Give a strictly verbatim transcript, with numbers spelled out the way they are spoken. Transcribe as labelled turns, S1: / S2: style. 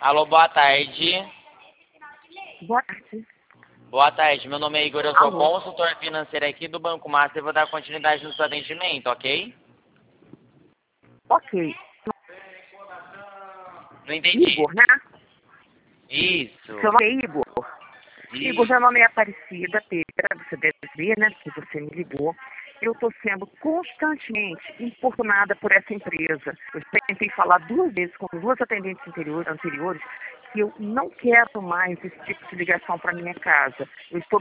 S1: Alô, boa tarde.
S2: Boa tarde.
S1: Boa tarde, meu nome é Igor, eu sou
S2: Alô.
S1: consultor financeiro aqui do Banco Master e vou dar continuidade no seu atendimento, ok?
S2: Ok.
S1: Não entendi.
S2: Igor, né?
S1: Isso.
S2: Seu nome é Igor? Igor,
S1: Isso.
S2: meu nome é Aparecida Pereira, você deve ver, né, que você me ligou. Eu estou sendo constantemente importunada por essa empresa. Eu tentei falar duas vezes com duas atendentes anteriores, anteriores que eu não quero mais esse tipo de ligação para minha casa. Eu estou